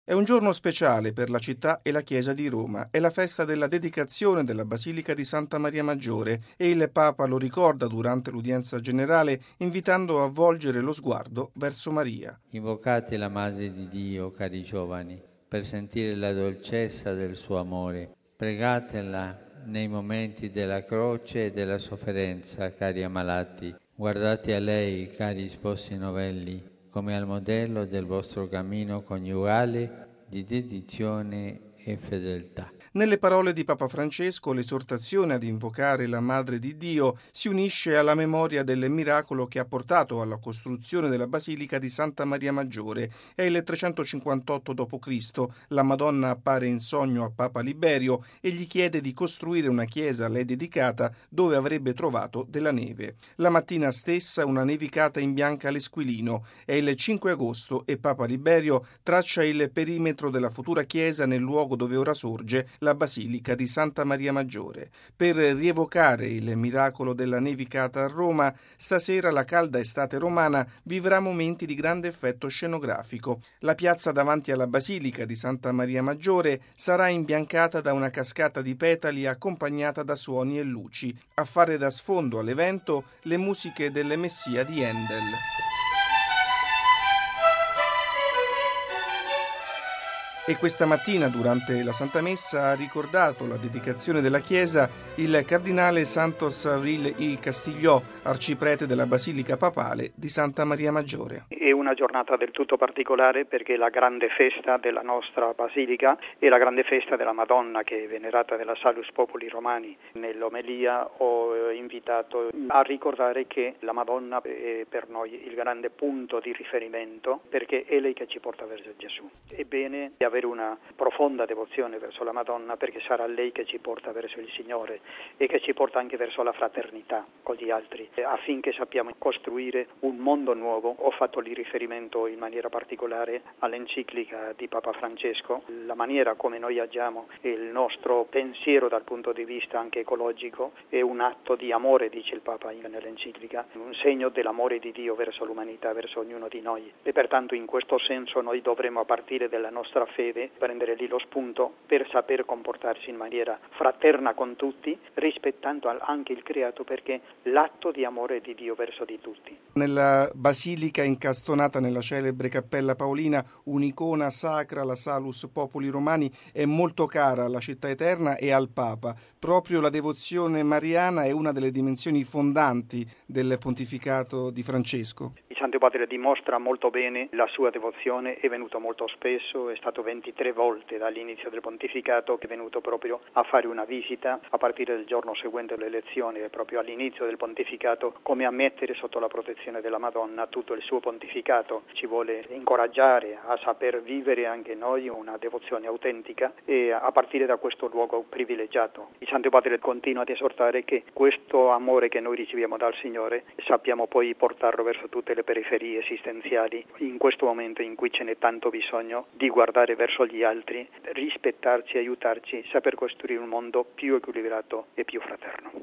È un giorno speciale per la città e la Chiesa di Roma. È la festa della dedicazione della Basilica di Santa Maria Maggiore e il Papa lo ricorda durante l'udienza generale invitando a volgere lo sguardo verso Maria. Invocate la Madre di Dio, cari giovani, per sentire la dolcezza del suo amore. Pregatela nei momenti della croce e della sofferenza, cari ammalati. Guardate a lei, cari sposi novelli, come al modello del vostro cammino coniugale di dedizione e fedeltà. Nelle parole di Papa Francesco, l'esortazione ad invocare la Madre di Dio si unisce alla memoria del miracolo che ha portato alla costruzione della Basilica di Santa Maria Maggiore. È il 358 d.C. La Madonna appare in sogno a Papa Liberio e gli chiede di costruire una chiesa a lei dedicata dove avrebbe trovato della neve. La mattina stessa una nevicata imbianca l'Esquilino. È il 5 agosto e Papa Liberio traccia il perimetro della futura chiesa nel luogo dove ora sorge la Basilica di Santa Maria Maggiore. Per rievocare il miracolo della nevicata a Roma, stasera la calda estate romana vivrà momenti di grande effetto scenografico. La piazza davanti alla Basilica di Santa Maria Maggiore sarà imbiancata da una cascata di petali accompagnata da suoni e luci. A fare da sfondo all'evento le musiche delle Messia di Handel. E questa mattina, durante la Santa Messa, ha ricordato la dedicazione della Chiesa il cardinale Santos Avril y Castigliò, arciprete della Basilica Papale di Santa Maria Maggiore. È una giornata del tutto particolare perché è la grande festa della nostra Basilica e la grande festa della Madonna che è venerata dalla Salus Populi Romani. Nell'omelia ho invitato a ricordare che la Madonna è per noi il grande punto di riferimento perché è lei che ci porta verso Gesù. È bene avere una profonda devozione verso la Madonna perché sarà lei che ci porta verso il Signore e che ci porta anche verso la fraternità con gli altri affinché sappiamo costruire un mondo nuovo. Ho fatto lì riferimento in maniera particolare all'enciclica di Papa Francesco, la maniera come noi agiamo e il nostro pensiero dal punto di vista anche ecologico è un atto di amore, dice il Papa nell'enciclica, un segno dell'amore di Dio verso l'umanità, verso ognuno di noi e pertanto in questo senso noi dovremo a partire dalla nostra fede prendere lì lo spunto per saper comportarsi in maniera fraterna con tutti, rispettando anche il creato perché l'atto di amore di Dio verso di tutti. Nella basilica incastonata nella celebre Cappella Paolina, un'icona sacra, la Salus Populi Romani, è molto cara alla città eterna e al Papa. Proprio la devozione mariana è una delle dimensioni fondanti del pontificato di Francesco. Il Santo Padre dimostra molto bene la sua devozione, è venuto molto spesso, è stato 23 volte dall'inizio del pontificato che è venuto proprio a fare una visita a partire dal giorno seguente alle elezioni e proprio all'inizio del pontificato come a mettere sotto la protezione della Madonna tutto il suo pontificato. Ci vuole incoraggiare a saper vivere anche noi una devozione autentica e a partire da questo luogo privilegiato. Il Santo Padre continua ad esortare che questo amore che noi riceviamo dal Signore sappiamo poi portarlo verso tutte le periferie esistenziali in questo momento in cui ce n'è tanto bisogno di guardare verso gli altri, rispettarci, aiutarci, saper costruire un mondo più equilibrato e più fraterno.